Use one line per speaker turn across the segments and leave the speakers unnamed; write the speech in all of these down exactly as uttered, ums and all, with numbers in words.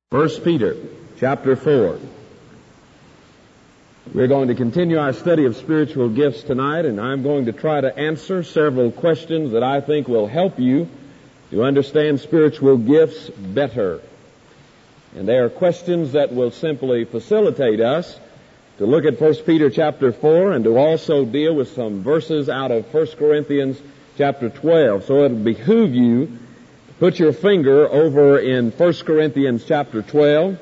First Peter, chapter four. We're going to continue our study of spiritual gifts tonight, and I'm going to try to answer several questions that I think will help you to understand spiritual gifts better. And they are questions that will simply facilitate us to look at First Peter chapter four and to also deal with some verses out of First Corinthians chapter twelve. So it'll behoove you put your finger over in First Corinthians chapter twelve,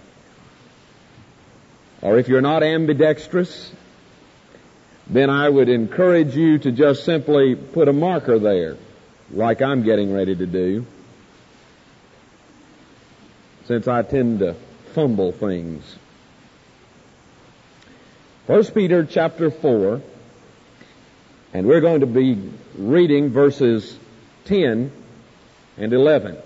or if you're not ambidextrous, then I would encourage you to just simply put a marker there, like I'm getting ready to do, since I tend to fumble things. First Peter chapter four, and we're going to be reading verses ten and eleven.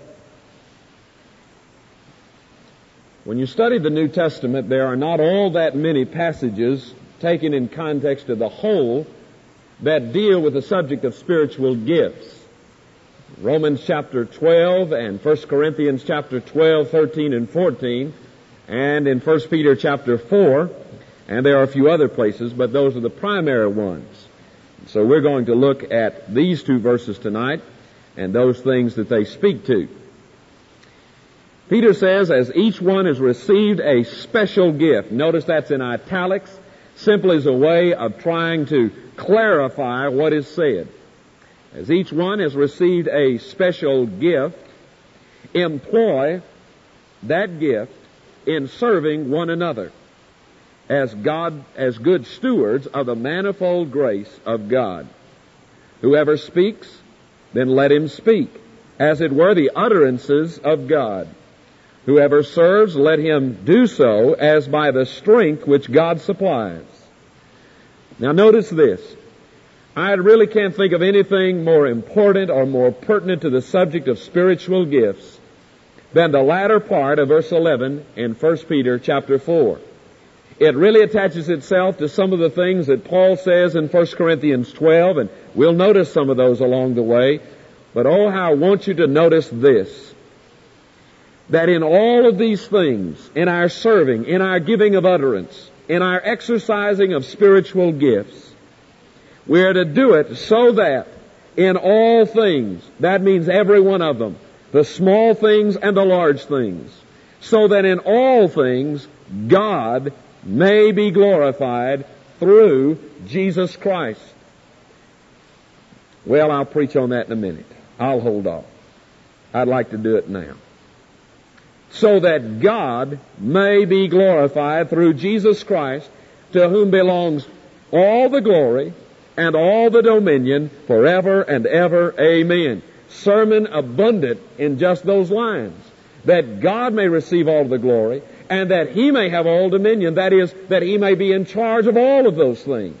When you study the New Testament, there are not all that many passages taken in context of the whole that deal with the subject of spiritual gifts. Romans chapter twelve and First Corinthians chapter twelve, thirteen, and fourteen, and in First Peter chapter four, and there are a few other places, but those are the primary ones. So we're going to look at these two verses tonight and those things that they speak to. Peter says, as each one has received a special gift. Notice that's in italics, simply as a way of trying to clarify what is said. As each one has received a special gift, employ that gift in serving one another as God, as good stewards of the manifold grace of God. Whoever speaks, then let him speak, as it were the utterances of God. Whoever serves, let him do so as by the strength which God supplies. Now notice this. I really can't think of anything more important or more pertinent to the subject of spiritual gifts than the latter part of verse eleven in First Peter chapter four. It really attaches itself to some of the things that Paul says in First Corinthians twelve, and we'll notice some of those along the way. But oh, how I want you to notice this, that in all of these things, in our serving, in our giving of utterance, in our exercising of spiritual gifts, we are to do it so that in all things, that means every one of them, the small things and the large things, so that in all things God may be glorified through Jesus Christ. Well, I'll preach on that in a minute. I'll hold off. I'd like to do it now. So that God may be glorified through Jesus Christ, to whom belongs all the glory and all the dominion forever and ever. Amen. Sermon abundant in just those lines. That God may receive all the glory and that He may have all dominion. That is, that He may be in charge of all of those things.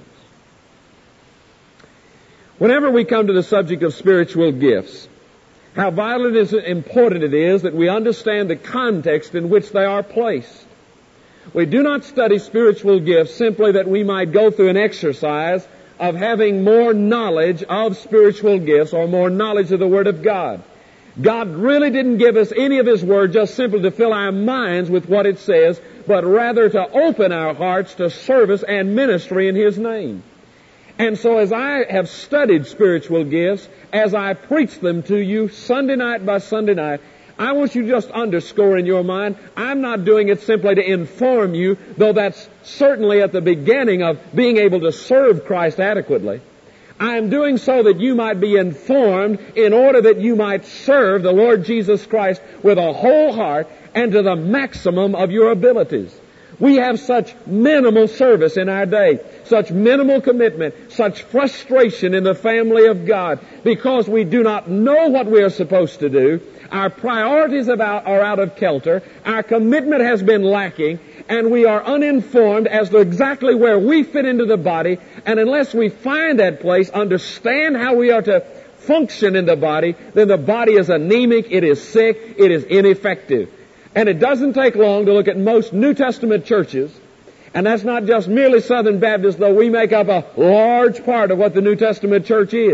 Whenever we come to the subject of spiritual gifts, how vital it is, important it is that we understand the context in which they are placed. We do not study spiritual gifts simply that we might go through an exercise of having more knowledge of spiritual gifts or more knowledge of the Word of God. God really didn't give us any of His Word just simply to fill our minds with what it says, but rather to open our hearts to service and ministry in His name. And so as I have studied spiritual gifts, as I preach them to you Sunday night by Sunday night, I want you to just underscore in your mind, I'm not doing it simply to inform you, though that's certainly at the beginning of being able to serve Christ adequately. I am doing so that you might be informed in order that you might serve the Lord Jesus Christ with a whole heart and to the maximum of your abilities. We have such minimal service in our day, such minimal commitment, such frustration in the family of God because we do not know what we are supposed to do. Our priorities about, are out of kilter. Our commitment has been lacking, and we are uninformed as to exactly where we fit into the body. And unless we find that place, understand how we are to function in the body, then the body is anemic, it is sick, it is ineffective. And it doesn't take long to look at most New Testament churches, and that's not just merely Southern Baptists, though we make up a large part of what the New Testament church is.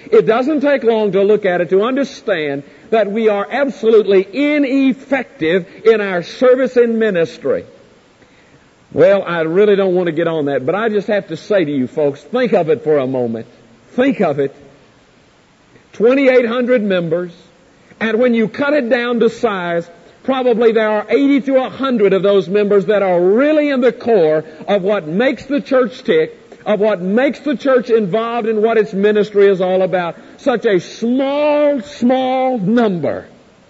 It doesn't take long to look at it to understand that we are absolutely ineffective in our service and ministry. Well, I really don't want to get on that, but I just have to say to you folks, think of it for a moment. Think of it. twenty-eight hundred members, and when you cut it down to size, probably there are eighty to one hundred of those members that are really in the core of what makes the church tick, of what makes the church involved in what its ministry is all about. Such a small, small number.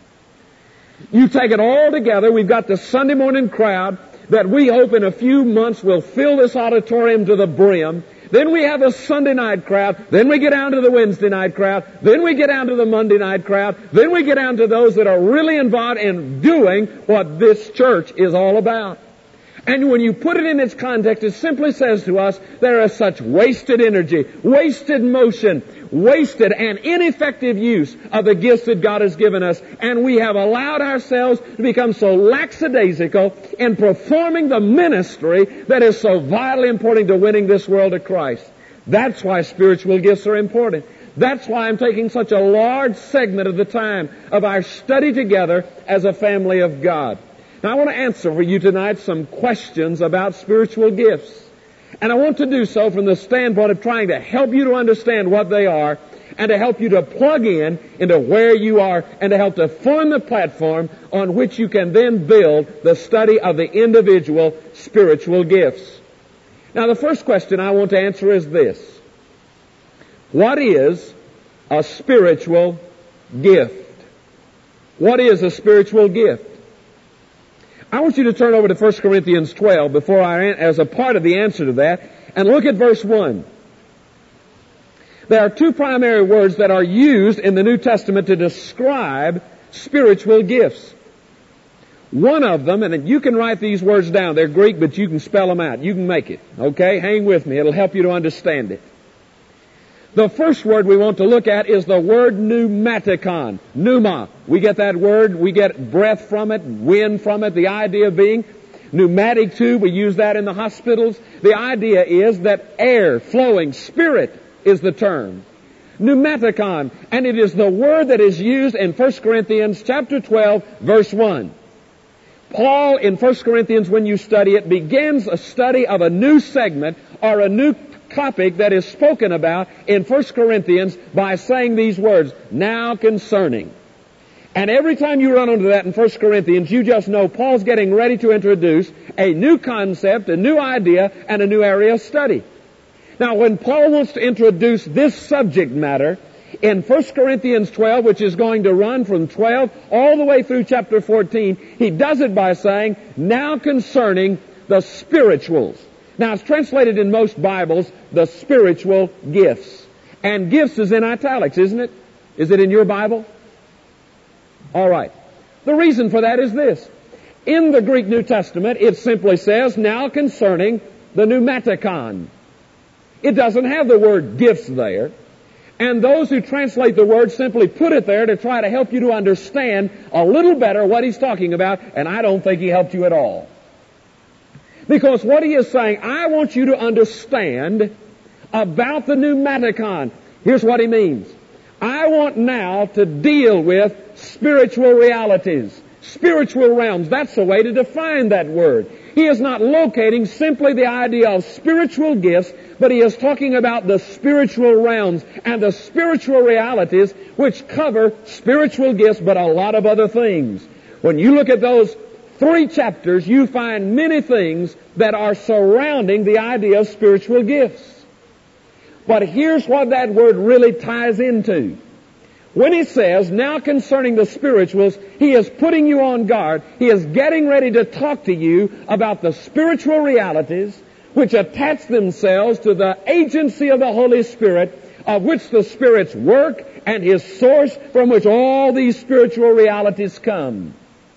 You take it all together, we've got the Sunday morning crowd that we hope in a few months will fill this auditorium to the brim. Then we have a Sunday night crowd. Then we get down to the Wednesday night crowd. Then we get down to the Monday night crowd. Then we get down to those that are really involved in doing what this church is all about. And when you put it in its context, it simply says to us, there is such wasted energy, wasted motion, wasted and ineffective use of the gifts that God has given us. And we have allowed ourselves to become so lackadaisical in performing the ministry that is so vitally important to winning this world to Christ. That's why spiritual gifts are important. That's why I'm taking such a large segment of the time of our study together as a family of God. Now, I want to answer for you tonight some questions about spiritual gifts. And I want to do so from the standpoint of trying to help you to understand what they are and to help you to plug in into where you are and to help to form the platform on which you can then build the study of the individual spiritual gifts. Now, the first question I want to answer is this. What is a spiritual gift? What is a spiritual gift? I want you to turn over to First Corinthians twelve before I, as a part of the answer to that, and look at verse one. There are two primary words that are used in the New Testament to describe spiritual gifts. One of them, and you can write these words down, they're Greek, but you can spell them out. You can make it. Okay? Hang with me. It'll help you to understand it. The first word we want to look at is the word pneumatikon. Pneuma. We get that word, we get breath from it, wind from it, the idea being pneumatic tube, we use that in the hospitals. The idea is that air, flowing, spirit is the term. Pneumatikon. And it is the word that is used in First Corinthians chapter twelve, verse one. Paul in First Corinthians, when you study it, begins a study of a new segment or a new topic that is spoken about in First Corinthians by saying these words, now concerning. And every time you run into that in First Corinthians, you just know Paul's getting ready to introduce a new concept, a new idea, and a new area of study. Now, when Paul wants to introduce this subject matter in First Corinthians twelve, which is going to run from twelve all the way through chapter fourteen, he does it by saying, now concerning the spirituals. Now, it's translated in most Bibles, the spiritual gifts. And gifts is in italics, isn't it? Is it in your Bible? All right. The reason for that is this. In the Greek New Testament, it simply says, now concerning the pneumatikon. It doesn't have the word gifts there. And those who translate the word simply put it there to try to help you to understand a little better what he's talking about, and I don't think he helped you at all. Because what he is saying, I want you to understand about the pneumatikon. Here's what he means. I want now to deal with spiritual realities, spiritual realms. That's the way to define that word. He is not locating simply the idea of spiritual gifts, but he is talking about the spiritual realms and the spiritual realities which cover spiritual gifts, but a lot of other things. When you look at those three chapters, you find many things that are surrounding the idea of spiritual gifts. But here's what that word really ties into. When he says, now concerning the spirituals, he is putting you on guard. He is getting ready to talk to you about the spiritual realities which attach themselves to the agency of the Holy Spirit, of which the Spirit's work and His source from which all these spiritual realities come.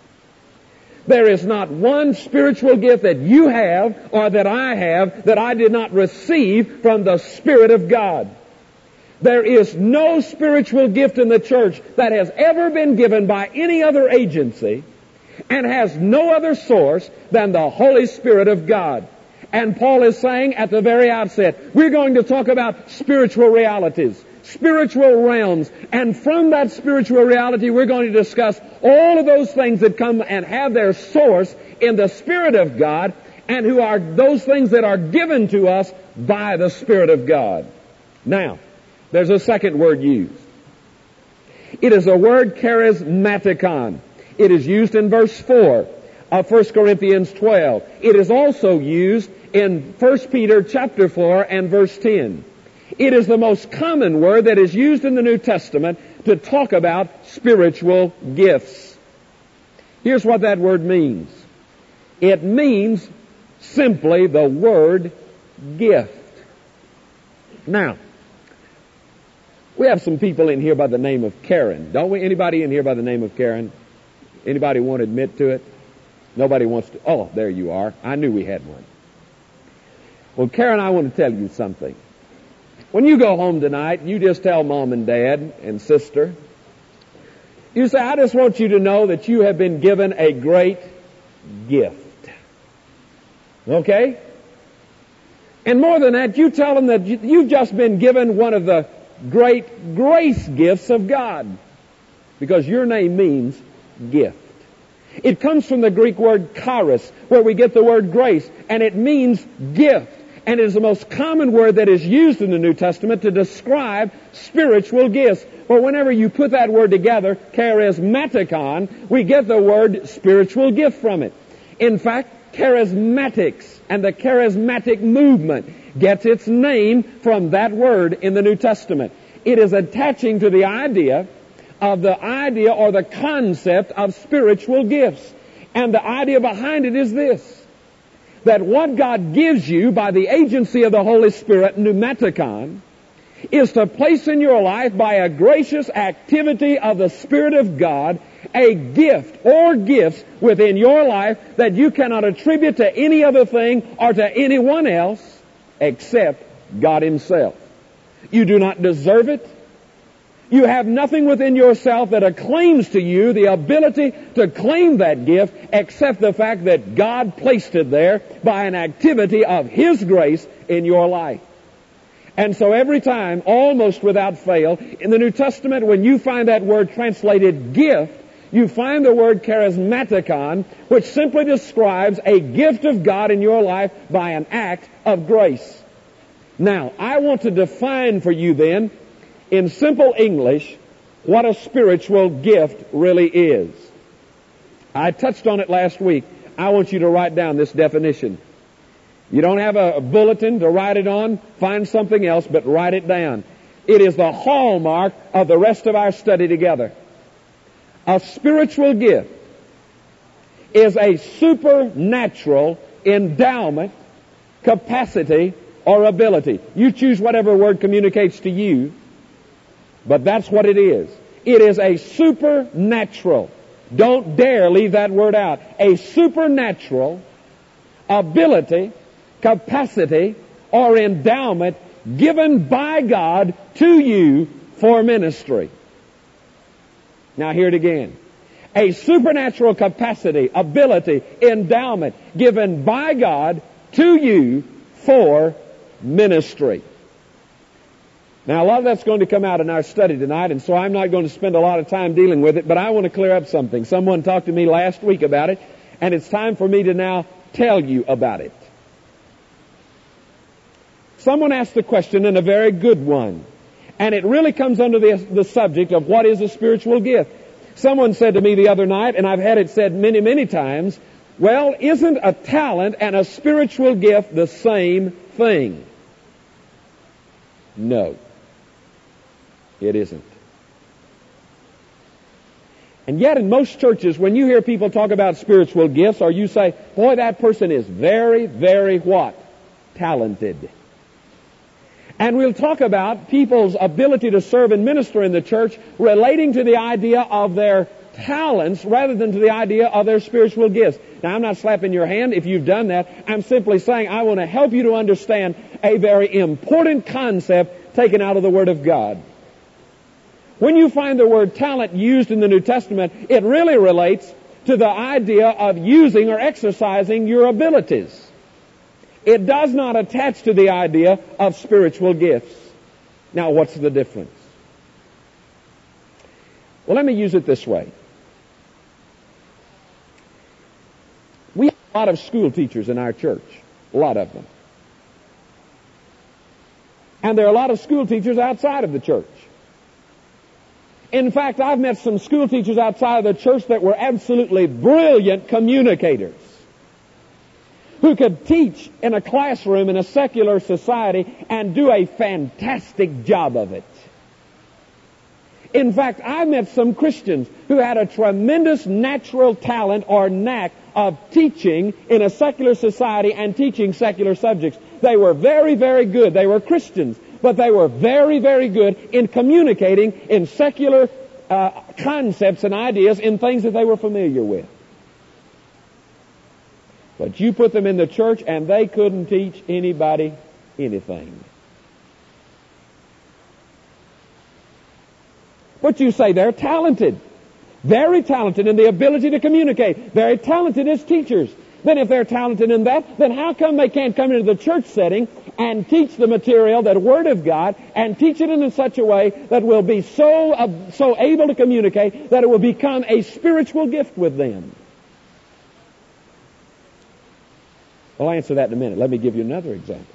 There is not one spiritual gift that you have or that I have that I did not receive from the Spirit of God. There is no spiritual gift in the church that has ever been given by any other agency and has no other source than the Holy Spirit of God. And Paul is saying at the very outset, we're going to talk about spiritual realities, spiritual realms. And from that spiritual reality, we're going to discuss all of those things that come and have their source in the Spirit of God, and who are those things that are given to us by the Spirit of God. Now, there's a second word used. It is a word charismatikon. It is used in verse four of First Corinthians twelve. It is also used in First Peter chapter four and verse ten. It is the most common word that is used in the New Testament to talk about spiritual gifts. Here's what that word means. It means simply the word gift. Now, we have some people in here by the name of Karen, don't we? Anybody in here by the name of Karen? Anybody want to admit to it? Nobody wants to. Oh, there you are. I knew we had one. Well, Karen, I want to tell you something. When you go home tonight, you just tell Mom and Dad and sister, you say, I just want you to know that you have been given a great gift. Okay? And more than that, you tell them that you've just been given one of the great grace gifts of God. Because your name means gift. It comes from the Greek word charis, where we get the word grace, and it means gift. And it is the most common word that is used in the New Testament to describe spiritual gifts. But whenever you put that word together, charismatikon, we get the word spiritual gift from it. In fact, charismatics and the charismatic movement gets its name from that word in the New Testament. It is attaching to the idea of the idea or the concept of spiritual gifts. And the idea behind it is this, that what God gives you by the agency of the Holy Spirit, pneumatikon, is to place in your life by a gracious activity of the Spirit of God a gift or gifts within your life that you cannot attribute to any other thing or to anyone else except God Himself. You do not deserve it. You have nothing within yourself that acclaims to you the ability to claim that gift except the fact that God placed it there by an activity of His grace in your life. And so every time, almost without fail, in the New Testament, when you find that word translated gift, you find the word charismatikon, which simply describes a gift of God in your life by an act of grace. Now, I want to define for you then, in simple English, what a spiritual gift really is. I touched on it last week. I want you to write down this definition. You don't have a bulletin to write it on, find something else, but write it down. It is the hallmark of the rest of our study together. A spiritual gift is a supernatural endowment, capacity, or ability. You choose whatever word communicates to you, but that's what it is. It is a supernatural. Don't dare leave that word out. A supernatural ability, capacity, or endowment given by God to you for ministry. Now hear it again. A supernatural capacity, ability, endowment given by God to you for ministry. Now, a lot of that's going to come out in our study tonight, and so I'm not going to spend a lot of time dealing with it, but I want to clear up something. Someone talked to me last week about it, and it's time for me to now tell you about it. Someone asked the question, and a very good one, and it really comes under the, the subject of what is a spiritual gift. Someone said to me the other night, and I've had it said many, many times, well, isn't a talent and a spiritual gift the same thing? No. It isn't. And yet in most churches, when you hear people talk about spiritual gifts, or you say, boy, that person is very, very what? Talented. And we'll talk about people's ability to serve and minister in the church relating to the idea of their talents rather than to the idea of their spiritual gifts. Now, I'm not slapping your hand if you've done that. I'm simply saying I want to help you to understand a very important concept taken out of the Word of God. When you find the word talent used in the New Testament, it really relates to the idea of using or exercising your abilities. It does not attach to the idea of spiritual gifts. Now, what's the difference? Well, let me use it this way. We have a lot of school teachers in our church. A lot of them. And there are a lot of school teachers outside of the church. In fact, I've met some school teachers outside of the church that were absolutely brilliant communicators, who could teach in a classroom in a secular society and do a fantastic job of it. In fact, I met some Christians who had a tremendous natural talent or knack of teaching in a secular society and teaching secular subjects. They were very, very good. They were Christians, but they were very, very good in communicating in secular uh, concepts and ideas in things that they were familiar with. But you put them in the church and they couldn't teach anybody anything. But you say they're talented. Very talented in the ability to communicate. Very talented as teachers. Then if they're talented in that, then how come they can't come into the church setting and teach the material, that Word of God, and teach it in such a way that will be so, uh, so able to communicate that it will become a spiritual gift with them? I'll answer that in a minute. Let me give you another example.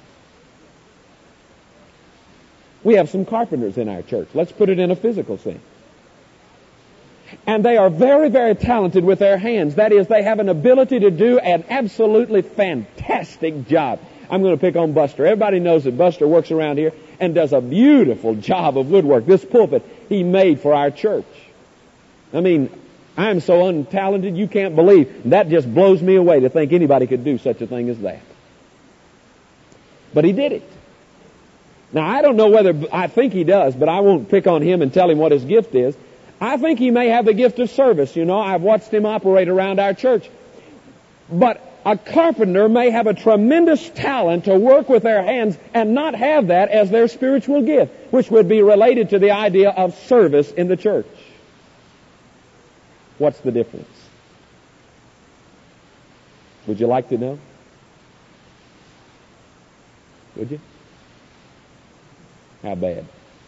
We have some carpenters in our church. Let's put it in a physical sense. And they are very, very talented with their hands. That is, they have an ability to do an absolutely fantastic job. I'm going to pick on Buster. Everybody knows that Buster works around here and does a beautiful job of woodwork. This pulpit he made for our church. I mean, I'm so untalented you can't believe. That just blows me away to think anybody could do such a thing as that. But he did it. Now, I don't know whether, I think he does, but I won't pick on him and tell him what his gift is. I think he may have the gift of service. You know, I've watched him operate around our church. But a carpenter may have a tremendous talent to work with their hands and not have that as their spiritual gift, which would be related to the idea of service in the church. What's the difference? Would you like to know? Would you? How bad?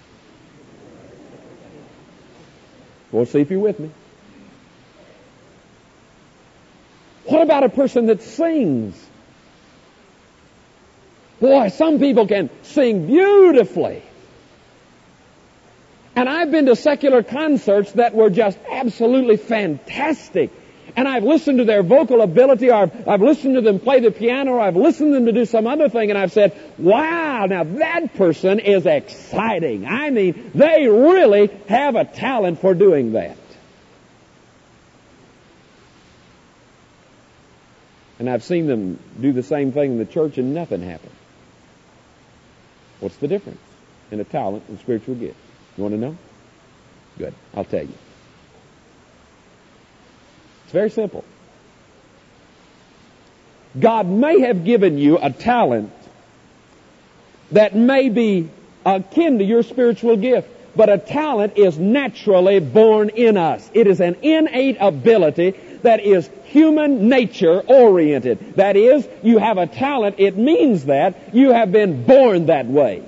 We'll see if you're with me. What about a person that sings? Boy, some people can sing beautifully. And I've been to secular concerts that were just absolutely fantastic. And I've listened to their vocal ability, or I've, I've listened to them play the piano, or I've listened to them to do some other thing, and I've said, wow, now that person is exciting. I mean, they really have a talent for doing that. And I've seen them do the same thing in the church and nothing happened. What's the difference in a talent and spiritual gift? You want to know? Good. I'll tell you. It's very simple. God may have given you a talent that may be akin to your spiritual gift, but a talent is naturally born in us. It is an innate ability that is human nature oriented. That is, you have a talent, it means that you have been born that way.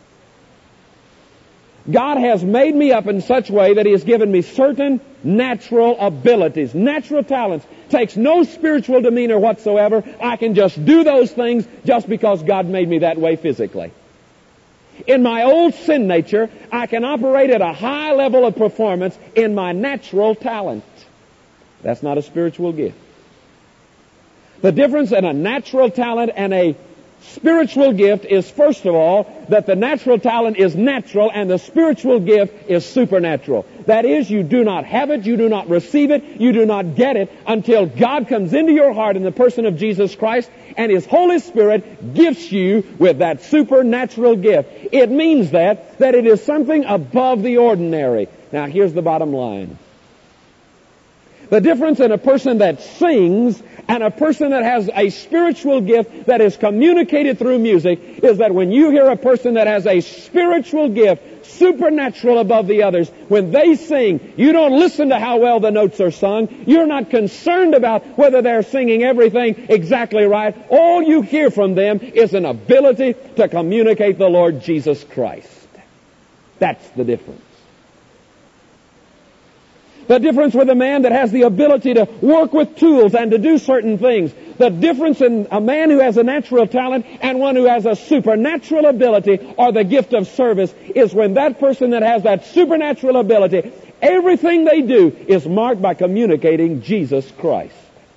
God has made me up in such a way that He has given me certain natural abilities, natural talents. Takes no spiritual demeanor whatsoever. I can just do those things just because God made me that way physically. In my old sin nature, I can operate at a high level of performance in my natural talent. That's not a spiritual gift. The difference in a natural talent and a spiritual gift is, first of all, that the natural talent is natural and the spiritual gift is supernatural. That is, you do not have it, you do not receive it, you do not get it until God comes into your heart in the person of Jesus Christ and His Holy Spirit gifts you with that supernatural gift. It means that, that it is something above the ordinary. Now, here's the bottom line. The difference in a person that sings and a person that has a spiritual gift that is communicated through music is that when you hear a person that has a spiritual gift, supernatural above the others, when they sing, you don't listen to how well the notes are sung. You're not concerned about whether they're singing everything exactly right. All you hear from them is an ability to communicate the Lord Jesus Christ. That's the difference. The difference with a man that has the ability to work with tools and to do certain things. The difference in a man who has a natural talent and one who has a supernatural ability or the gift of service is when that person that has that supernatural ability, everything they do is marked by communicating Jesus Christ.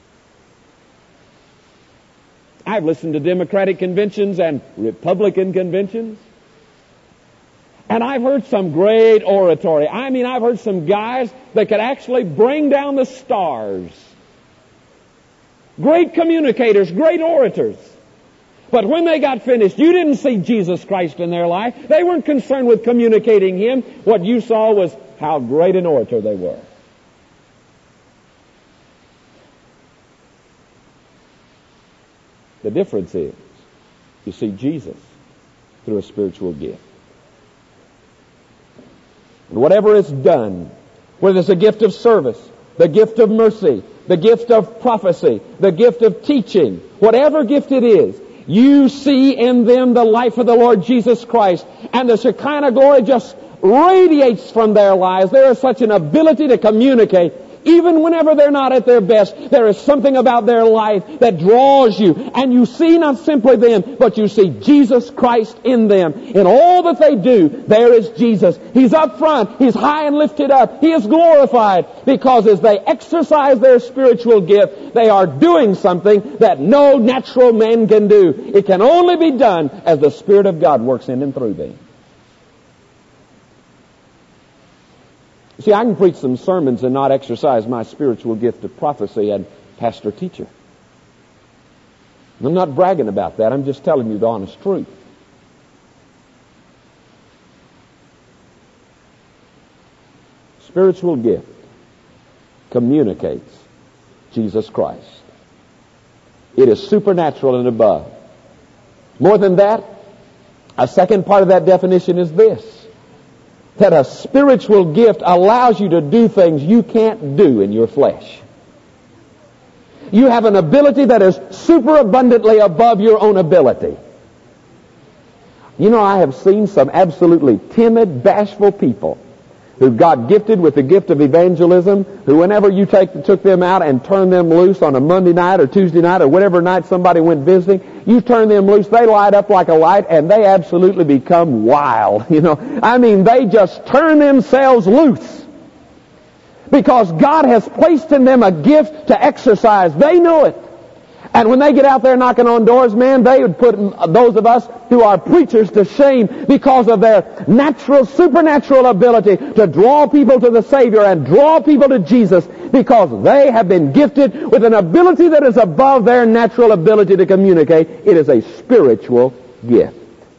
I've listened to Democratic conventions and Republican conventions. And I've heard some great oratory. I mean, I've heard some guys that could actually bring down the stars. Great communicators, great orators. But when they got finished, you didn't see Jesus Christ in their life. They weren't concerned with communicating Him. What you saw was how great an orator they were. The difference is, you see Jesus through a spiritual gift. And whatever is done, whether it's a gift of service, the gift of mercy, the gift of prophecy, the gift of teaching, whatever gift it is, you see in them the life of the Lord Jesus Christ, and the Shekinah glory just radiates from their lives. There is such an ability to communicate. Even whenever they're not at their best, there is something about their life that draws you. And you see not simply them, but you see Jesus Christ in them. In all that they do, there is Jesus. He's up front. He's high and lifted up. He is glorified. Because as they exercise their spiritual gift, they are doing something that no natural man can do. It can only be done as the Spirit of God works in and through them. See, I can preach some sermons and not exercise my spiritual gift of prophecy and pastor-teacher. I'm not bragging about that. I'm just telling you the honest truth. Spiritual gift communicates Jesus Christ. It is supernatural and above. More than that, a second part of that definition is this. That a spiritual gift allows you to do things you can't do in your flesh. You have an ability that is superabundantly above your own ability. You know, I have seen some absolutely timid, bashful people who got gifted with the gift of evangelism, who whenever you take, took them out and turned them loose on a Monday night or Tuesday night or whatever night somebody went visiting, you turn them loose, they light up like a light, and they absolutely become wild. You know, I mean, they just turn themselves loose. Because God has placed in them a gift to exercise. They know it. And when they get out there knocking on doors, man, they would put those of us who are preachers to shame because of their natural, supernatural ability to draw people to the Savior and draw people to Jesus, because they have been gifted with an ability that is above their natural ability to communicate. It is a spiritual gift.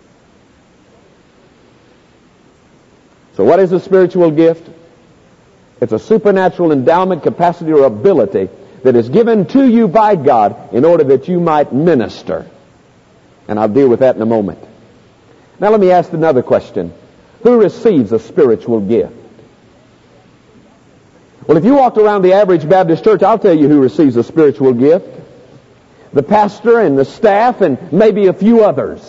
So what is a spiritual gift? It's a supernatural endowment, capacity, or ability that is given to you by God in order that you might minister. And I'll deal with that in a moment. Now let me ask another question. Who receives a spiritual gift? Well, if you walked around the average Baptist church, I'll tell you who receives a spiritual gift. The pastor and the staff and maybe a few others.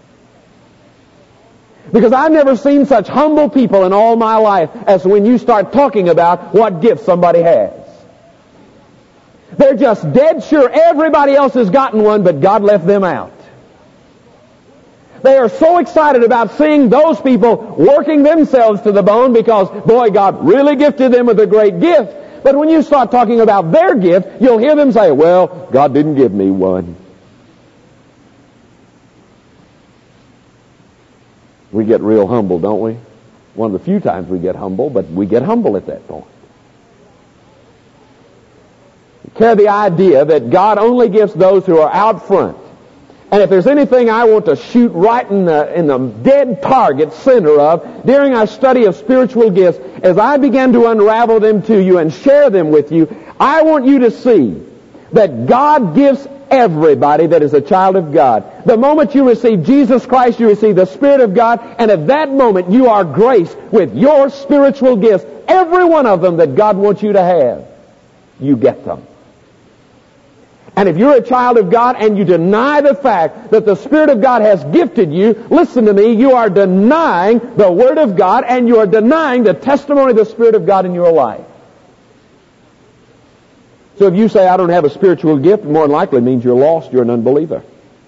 Because I've never seen such humble people in all my life as when you start talking about what gift somebody has. They're just dead sure everybody else has gotten one, but God left them out. They are so excited about seeing those people working themselves to the bone because, boy, God really gifted them with a great gift. But when you start talking about their gift, you'll hear them say, well, God didn't give me one. We get real humble, don't we? One of the few times we get humble, but we get humble at that point. Carry the idea that God only gives those who are out front. And if there's anything I want to shoot right in the, in the dead target center of during our study of spiritual gifts, as I begin to unravel them to you and share them with you, I want you to see that God gives everybody that is a child of God. The moment you receive Jesus Christ, you receive the Spirit of God, and at that moment you are graced with your spiritual gifts, every one of them that God wants you to have. You get them. And if you're a child of God and you deny the fact that the Spirit of God has gifted you, listen to me, you are denying the Word of God and you are denying the testimony of the Spirit of God in your life. So if you say, I don't have a spiritual gift, more than likely means you're lost, you're an unbeliever.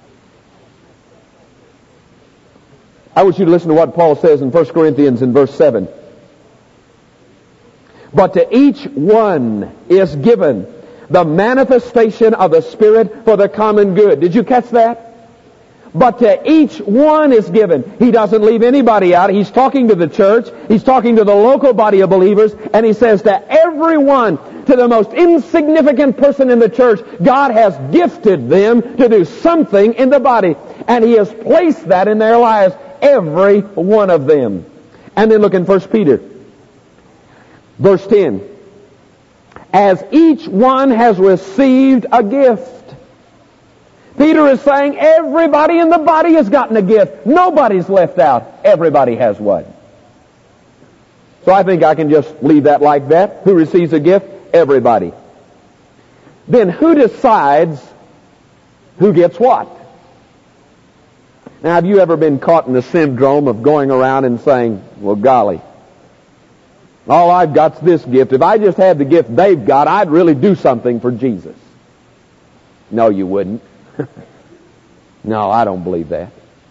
I want you to listen to what Paul says in First Corinthians in verse seven. But to each one is given the manifestation of the Spirit for the common good. Did you catch that? But to each one is given. He doesn't leave anybody out. He's talking to the church. He's talking to the local body of believers. And he says to everyone, to the most insignificant person in the church, God has gifted them to do something in the body. And He has placed that in their lives. Every one of them. And then look in First Peter. Verse ten. As each one has received a gift. Peter is saying everybody in the body has gotten a gift. Nobody's left out. Everybody has one. So I think I can just leave that like that. Who receives a gift? Everybody. Then who decides who gets what? Now, have you ever been caught in the syndrome of going around and saying, well, golly, all I've got's this gift. If I just had the gift they've got, I'd really do something for Jesus. No, you wouldn't. No, I don't believe that.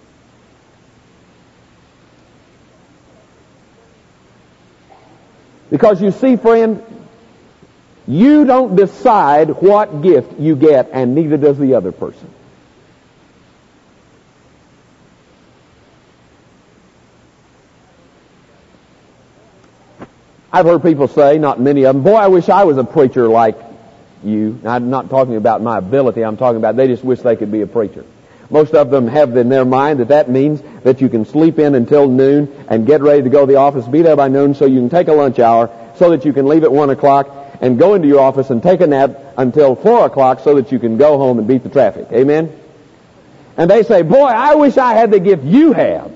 Because you see, friend, you don't decide what gift you get, and neither does the other person. I've heard people say, not many of them, boy, I wish I was a preacher like you. I'm not talking about my ability. I'm talking about they just wish they could be a preacher. Most of them have in their mind that that means that you can sleep in until noon and get ready to go to the office, be there by noon so you can take a lunch hour, so that you can leave at one o'clock and go into your office and take a nap until four o'clock so that you can go home and beat the traffic. Amen? And they say, boy, I wish I had the gift you have.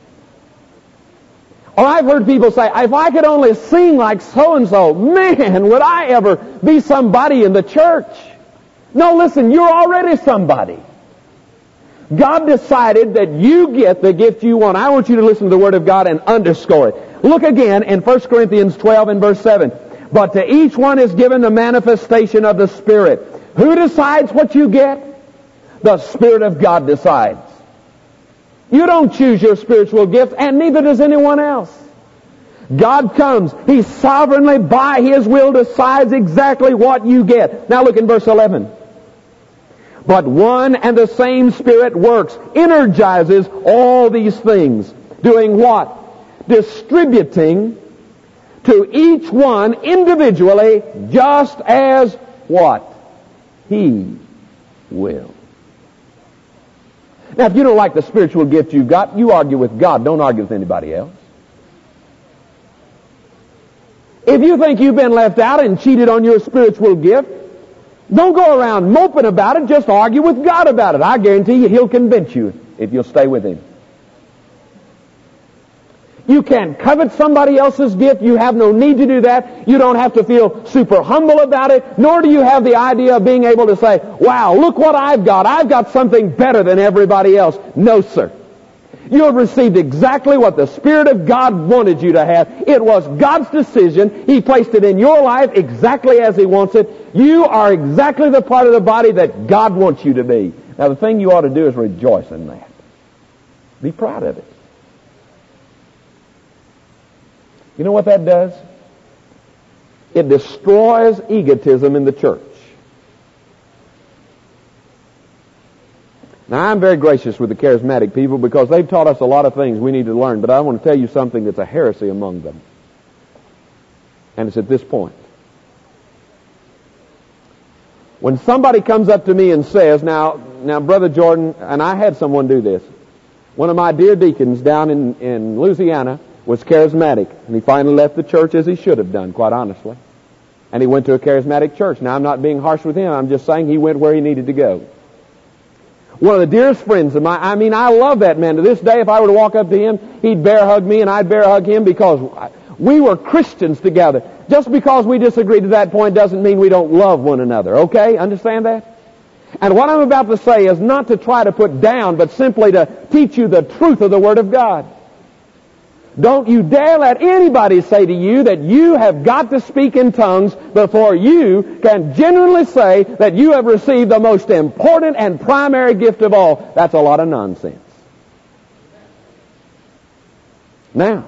Or I've heard people say, if I could only sing like so-and-so, man, would I ever be somebody in the church? No, listen, you're already somebody. God decided that you get the gift you want. I want you to listen to the Word of God and underscore it. Look again in First Corinthians twelve and verse seven. But to each one is given the manifestation of the Spirit. Who decides what you get? The Spirit of God decides. You don't choose your spiritual gift, and neither does anyone else. God comes. He sovereignly, by His will, decides exactly what you get. Now look in verse eleven. But one and the same Spirit works, energizes all these things. Doing what? Distributing to each one individually, just as what? He will. Now, if you don't like the spiritual gift you've got, you argue with God. Don't argue with anybody else. If you think you've been left out and cheated on your spiritual gift, don't go around moping about it. Just argue with God about it. I guarantee you He'll convince you if you'll stay with Him. You can't covet somebody else's gift. You have no need to do that. You don't have to feel super humble about it, nor do you have the idea of being able to say, wow, look what I've got. I've got something better than everybody else. No, sir. You have received exactly what the Spirit of God wanted you to have. It was God's decision. He placed it in your life exactly as He wants it. You are exactly the part of the body that God wants you to be. Now, the thing you ought to do is rejoice in that. Be proud of it. You know what that does? It destroys egotism in the church. Now, I'm very gracious with the charismatic people because they've taught us a lot of things we need to learn, but I want to tell you something that's a heresy among them. And it's at this point. When somebody comes up to me and says, now, now, Brother Jordan, and I had someone do this. One of my dear deacons down in, in Louisiana was charismatic, and he finally left the church as he should have done, quite honestly. And he went to a charismatic church. Now, I'm not being harsh with him. I'm just saying he went where he needed to go. One of the dearest friends of mine, I mean, I love that man. To this day, if I were to walk up to him, he'd bear hug me and I'd bear hug him because we were Christians together. Just because we disagreed to that point doesn't mean we don't love one another, okay? Understand that? And what I'm about to say is not to try to put down, but simply to teach you the truth of the Word of God. Don't you dare let anybody say to you that you have got to speak in tongues before you can genuinely say that you have received the most important and primary gift of all. That's a lot of nonsense. Now,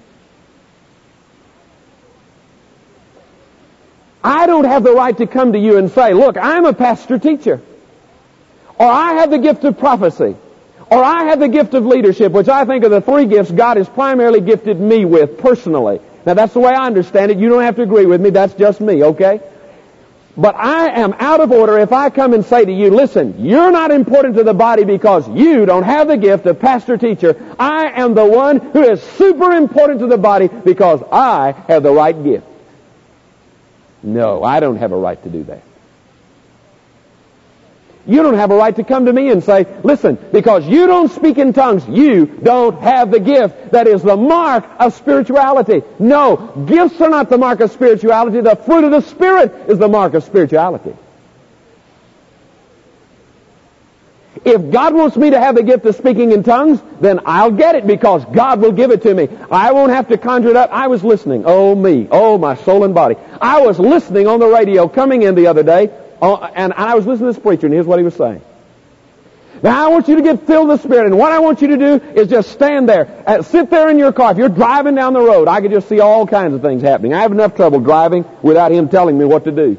I don't have the right to come to you and say, look, I'm a pastor teacher, or I have the gift of prophecy, or I have the gift of leadership, which I think are the three gifts God has primarily gifted me with personally. Now, that's the way I understand it. You don't have to agree with me. That's just me, okay? But I am out of order if I come and say to you, listen, you're not important to the body because you don't have the gift of pastor-teacher. I am the one who is super important to the body because I have the right gift. No, I don't have a right to do that. You don't have a right to come to me and say, listen, because you don't speak in tongues, you don't have the gift that is the mark of spirituality. No, gifts are not the mark of spirituality. The fruit of the Spirit is the mark of spirituality. If God wants me to have the gift of speaking in tongues, then I'll get it because God will give it to me. I won't have to conjure it up. I was listening. Oh, me. Oh, my soul and body. I was listening on the radio coming in the other day, uh, and I was listening to this preacher, and here's what he was saying. Now, I want you to get filled with the Spirit, and what I want you to do is just stand there. Uh, sit there in your car. If you're driving down the road, I could just see all kinds of things happening. I have enough trouble driving without him telling me what to do.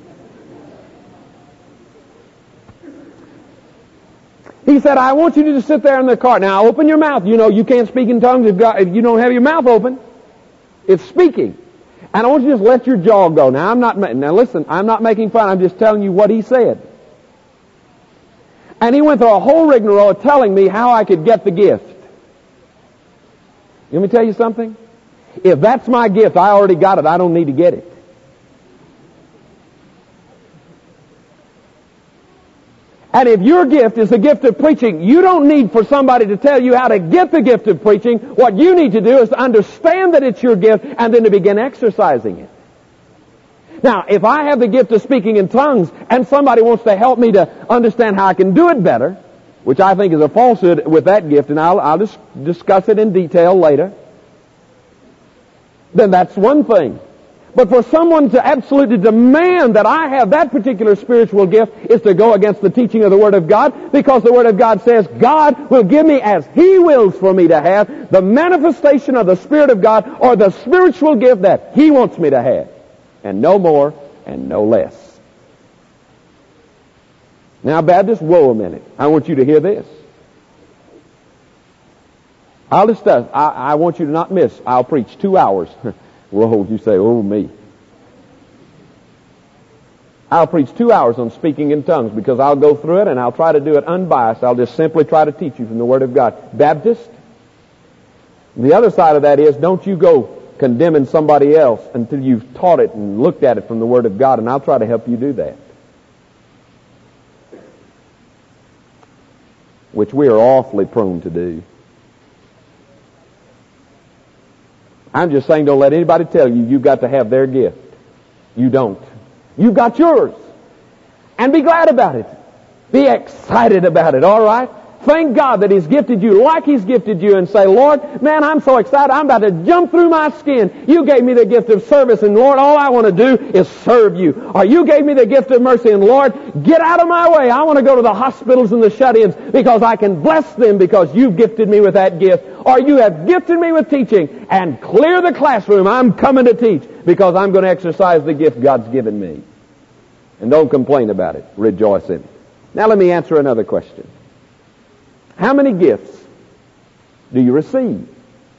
He said, I want you to just sit there in the car. Now, open your mouth. You know, you can't speak in tongues if, God, if you don't have your mouth open. It's speaking. And I want you to just let your jaw go. Now, I'm not, now listen, I'm not making fun. I'm just telling you what he said. And he went through a whole rigmarole telling me how I could get the gift. Let me tell you something. If that's my gift, I already got it. I don't need to get it. And if your gift is the gift of preaching, you don't need for somebody to tell you how to get the gift of preaching. What you need to do is to understand that it's your gift and then to begin exercising it. Now, if I have the gift of speaking in tongues and somebody wants to help me to understand how I can do it better, which I think is a falsehood with that gift, and I'll, I'll just discuss it in detail later, then that's one thing. But for someone to absolutely demand that I have that particular spiritual gift is to go against the teaching of the Word of God, because the Word of God says God will give me as He wills for me to have the manifestation of the Spirit of God, or the spiritual gift that He wants me to have, and no more and no less. Now, Baptist, whoa a minute. I want you to hear this. I'll just, uh, I, I want you to not miss. I'll preach two hours. Whoa, you say, oh, me. I'll preach two hours on speaking in tongues because I'll go through it and I'll try to do it unbiased. I'll just simply try to teach you from the Word of God. Baptist, the other side of that is don't you go condemning somebody else until you've taught it and looked at it from the Word of God, and I'll try to help you do that. Which we are awfully prone to do. I'm just saying don't let anybody tell you you've got to have their gift. You don't. You've got yours. And be glad about it. Be excited about it, all right? Thank God that He's gifted you like He's gifted you, and say, Lord, man, I'm so excited. I'm about to jump through my skin. You gave me the gift of service, and Lord, all I want to do is serve you. Or you gave me the gift of mercy, and Lord, get out of my way. I want to go to the hospitals and the shut-ins because I can bless them because you've gifted me with that gift. Or you have gifted me with teaching, and clear the classroom. I'm coming to teach because I'm going to exercise the gift God's given me. And don't complain about it. Rejoice in it. Now let me answer another question. How many gifts do you receive?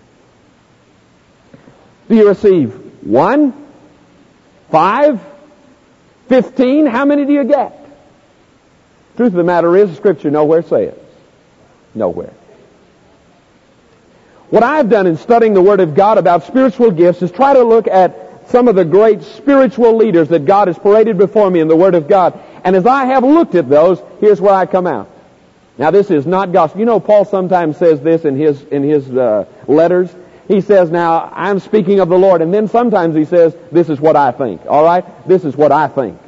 Do you receive one, five, fifteen? How many do you get? Truth of the matter is, Scripture nowhere says. Nowhere. What I've done in studying the Word of God about spiritual gifts is try to look at some of the great spiritual leaders that God has paraded before me in the Word of God. And as I have looked at those, here's where I come out. Now, this is not gospel. You know, Paul sometimes says this in his in his uh, letters. He says, now, I'm speaking of the Lord. And then sometimes he says, this is what I think. All right? This is what I think.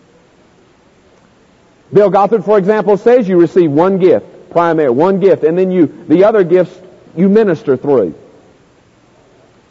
Bill Gothard, for example, says you receive one gift, primary, one gift, and then you, the other gifts you minister through.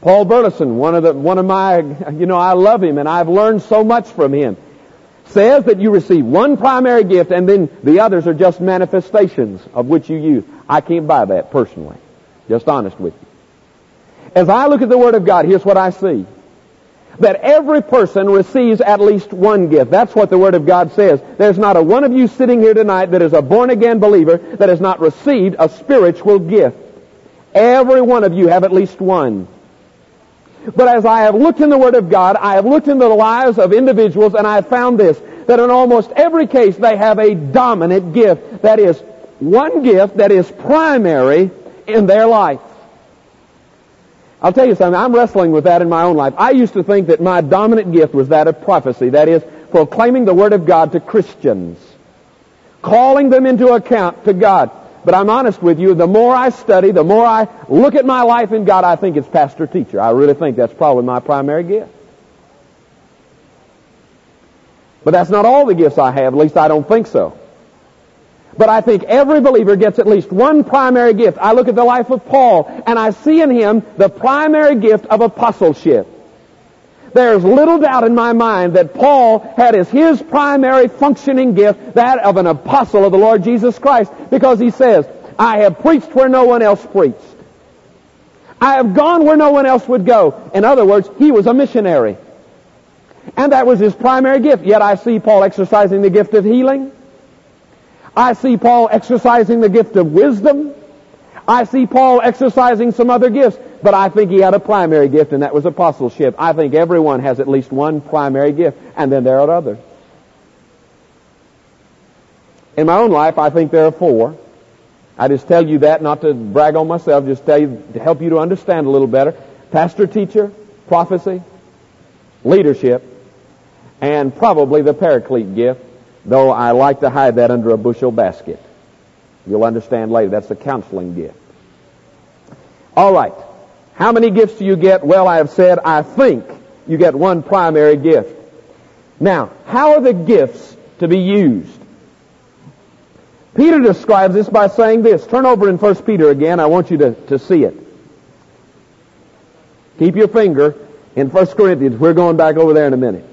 Paul Burleson, one of the, one of my, you know, I love him and I've learned so much from him, says that you receive one primary gift and then the others are just manifestations of which you use. I can't buy that personally. Just honest with you. As I look at the Word of God, here's what I see. That every person receives at least one gift. That's what the Word of God says. There's not a one of you sitting here tonight that is a born-again believer that has not received a spiritual gift. Every one of you have at least one. But as I have looked in the Word of God, I have looked into the lives of individuals and I have found this, that in almost every case they have a dominant gift. That is, one gift that is primary in their life. I'll tell you something, I'm wrestling with that in my own life. I used to think that my dominant gift was that of prophecy. That is, proclaiming the Word of God to Christians. Calling them into account to God. But I'm honest with you, the more I study, the more I look at my life in God, I think it's pastor-teacher. I really think that's probably my primary gift. But that's not all the gifts I have, at least I don't think so. But I think every believer gets at least one primary gift. I look at the life of Paul, and I see in him the primary gift of apostleship. There's little doubt in my mind that Paul had as his primary functioning gift that of an apostle of the Lord Jesus Christ, because he says, I have preached where no one else preached. I have gone where no one else would go. In other words, he was a missionary. And that was his primary gift. Yet I see Paul exercising the gift of healing. I see Paul exercising the gift of wisdom. I see Paul exercising some other gifts. But I think he had a primary gift, and that was apostleship. I think everyone has at least one primary gift, and then there are others. In my own life, I think there are four. I just tell you that not to brag on myself, just tell you to help you to understand a little better. Pastor, teacher, prophecy, leadership, and probably the paraclete gift, though I like to hide that under a bushel basket. You'll understand later. That's the counseling gift. All right. How many gifts do you get? Well, I have said, I think you get one primary gift. Now, how are the gifts to be used? Peter describes this by saying this. Turn over in First Peter again. I want you to, to see it. Keep your finger in First Corinthians. We're going back over there in a minute.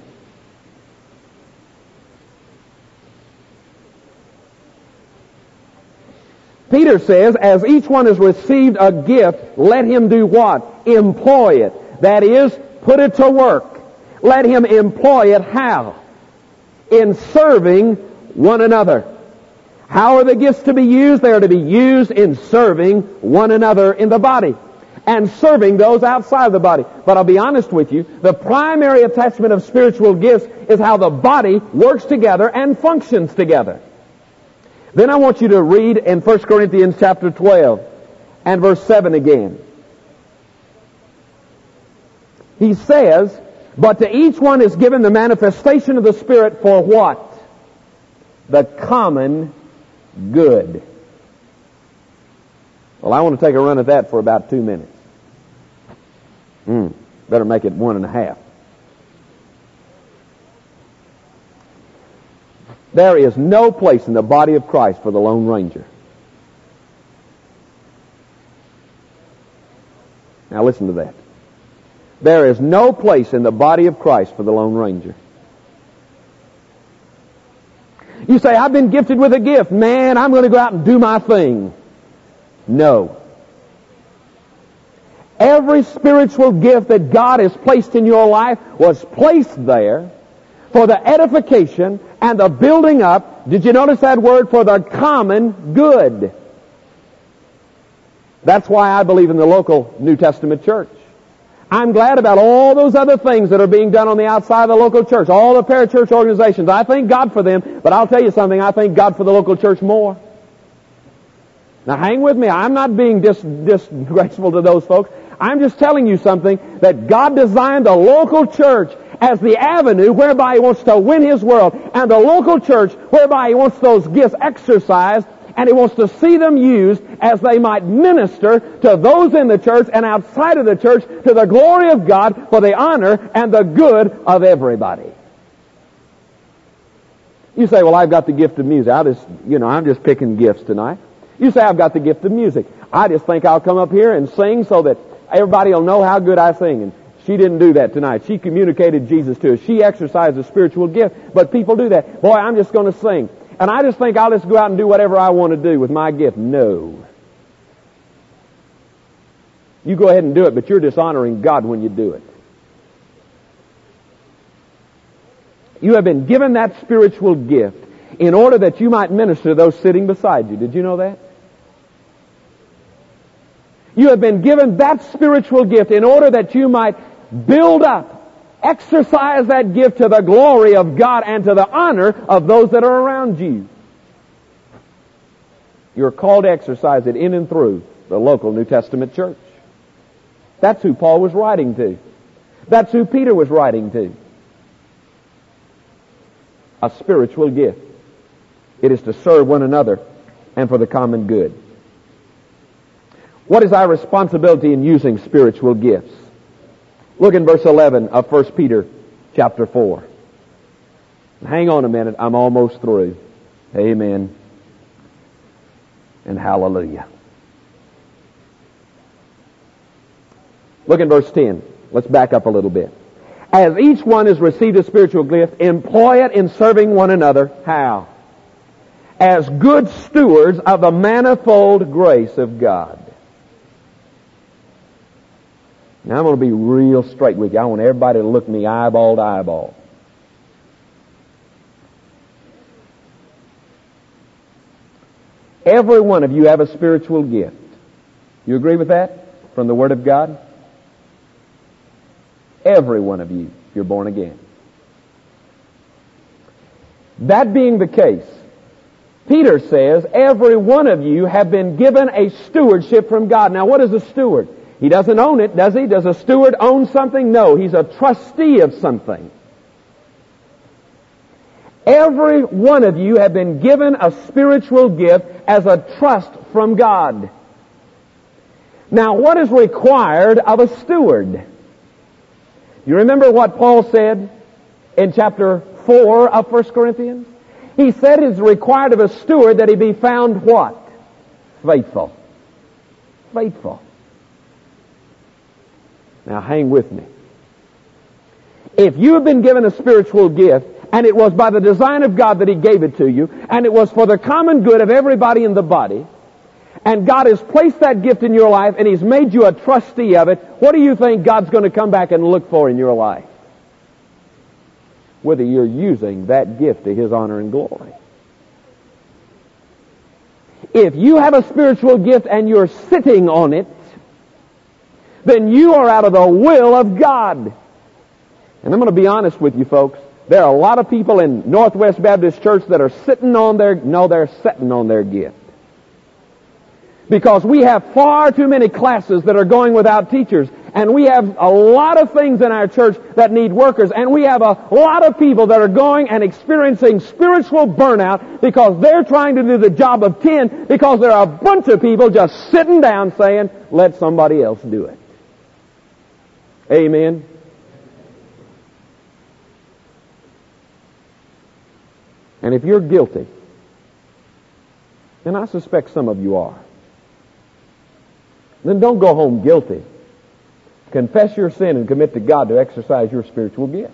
Peter says, as each one has received a gift, let him do what? Employ it. That is, put it to work. Let him employ it how? In serving one another. How are the gifts to be used? They are to be used in serving one another in the body and serving those outside the body. But I'll be honest with you, the primary attachment of spiritual gifts is how the body works together and functions together. Then I want you to read in First Corinthians chapter twelve and verse seven again. He says, but to each one is given the manifestation of the Spirit for what? The common good. Well, I want to take a run at that for about two minutes. Mm, better make it one and a half. There is no place in the body of Christ for the Lone Ranger. Now listen to that. There is no place in the body of Christ for the Lone Ranger. You say, I've been gifted with a gift. Man, I'm going to go out and do my thing. No. Every spiritual gift that God has placed in your life was placed there for the edification and the building up. Did you notice that word? For the common good. That's why I believe in the local New Testament church. I'm glad about all those other things that are being done on the outside of the local church, all the parachurch organizations. I thank God for them, but I'll tell you something, I thank God for the local church more. Now hang with me, I'm not being dis- disgraceful to those folks. I'm just telling you something, that God designed the local church as the avenue whereby He wants to win His world, and the local church whereby He wants those gifts exercised, and He wants to see them used as they might minister to those in the church and outside of the church to the glory of God for the honor and the good of everybody. You say, well, I've got the gift of music. I just, you know, I'm just picking gifts tonight. You say, I've got the gift of music. I just think I'll come up here and sing so that everybody will know how good I sing. And she didn't do that tonight. She communicated Jesus to us. She exercised a spiritual gift. But people do that. Boy, I'm just going to sing. And I just think I'll just go out and do whatever I want to do with my gift. No. You go ahead and do it, but you're dishonoring God when you do it. You have been given that spiritual gift in order that you might minister to those sitting beside you. Did you know that? You have been given that spiritual gift in order that you might build up, exercise that gift to the glory of God and to the honor of those that are around you. You're called to exercise it in and through the local New Testament church. That's who Paul was writing to. That's who Peter was writing to. A spiritual gift. It is to serve one another and for the common good. What is our responsibility in using spiritual gifts? Look in verse eleven of First Peter chapter four. Hang on a minute, I'm almost through. Amen. And hallelujah. Look in verse ten. Let's back up a little bit. As each one has received a spiritual gift, employ it in serving one another. How? As good stewards of the manifold grace of God. Now I'm going to be real straight with you. I want everybody to look me eyeball to eyeball. Every one of you have a spiritual gift. You agree with that? From the Word of God? Every one of you, if you're born again. That being the case, Peter says, every one of you have been given a stewardship from God. Now what is a steward? He doesn't own it, does he? Does a steward own something? No, he's a trustee of something. Every one of you have been given a spiritual gift as a trust from God. Now, what is required of a steward? You remember what Paul said in chapter four of First Corinthians? He said it is required of a steward that he be found what? Faithful. Faithful. Now hang with me. If you have been given a spiritual gift, and it was by the design of God that He gave it to you, and it was for the common good of everybody in the body, and God has placed that gift in your life, and He's made you a trustee of it, what do you think God's going to come back and look for in your life? Whether you're using that gift to His honor and glory. If you have a spiritual gift and you're sitting on it, then you are out of the will of God. And I'm going to be honest with you folks. There are a lot of people in Northwest Baptist Church that are sitting on their, no, they're sitting on their gift. Because we have far too many classes that are going without teachers. And we have a lot of things in our church that need workers. And we have a lot of people that are going and experiencing spiritual burnout because they're trying to do the job of ten because there are a bunch of people just sitting down saying, let somebody else do it. Amen. And if you're guilty, and I suspect some of you are, then don't go home guilty. Confess your sin and commit to God to exercise your spiritual gift.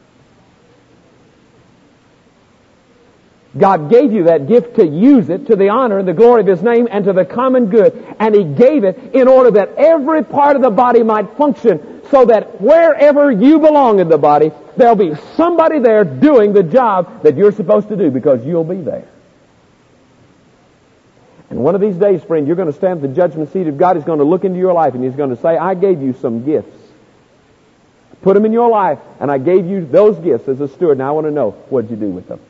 God gave you that gift to use it to the honor and the glory of His name and to the common good. And He gave it in order that every part of the body might function so that wherever you belong in the body, there'll be somebody there doing the job that you're supposed to do because you'll be there. And one of these days, friend, you're going to stand at the judgment seat of God. He's going to look into your life and He's going to say, I gave you some gifts. Put them in your life, and I gave you those gifts as a steward. Now I want to know, what did you do with them?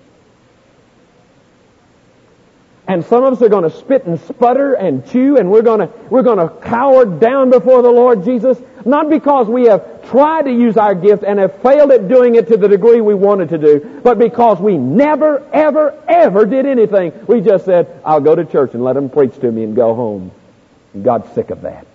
And some of us are going to spit and sputter and chew, and we're going to we're going to cower down before the Lord Jesus, not because we have tried to use our gift and have failed at doing it to the degree we wanted to do, but because we never, ever, ever did anything. We just said, I'll go to church and let them preach to me and go home. And God's sick of that.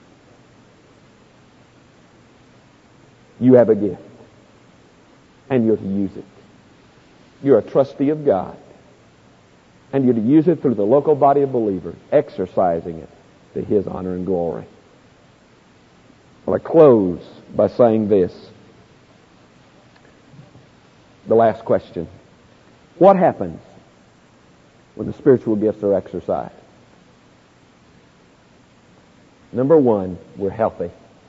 You have a gift, and you're to use it. You're a trustee of God. And you're to use it through the local body of believers, exercising it to His honor and glory. Well, I close by saying this. The last question. What happens when the spiritual gifts are exercised? Number one, we're healthy.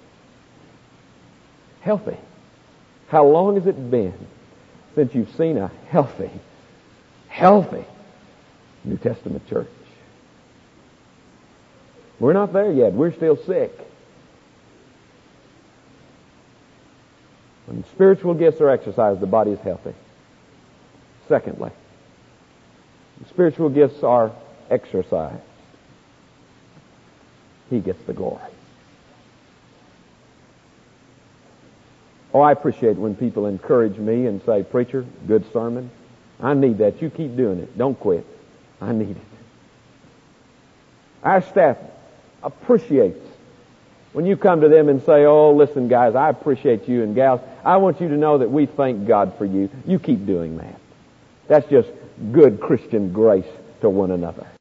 Healthy. How long has it been since you've seen a healthy, healthy New Testament church? We're not there yet. We're still sick. When spiritual gifts are exercised, the body is healthy. Secondly, when spiritual gifts are exercised, He gets the glory. Oh, I appreciate when people encourage me and say, "Preacher, good sermon. I need that. You keep doing it. Don't quit. I need it." Our staff appreciates when you come to them and say, "Oh, listen, guys, I appreciate you, and gals, I want you to know that we thank God for you. You keep doing that." That's just good Christian grace to one another.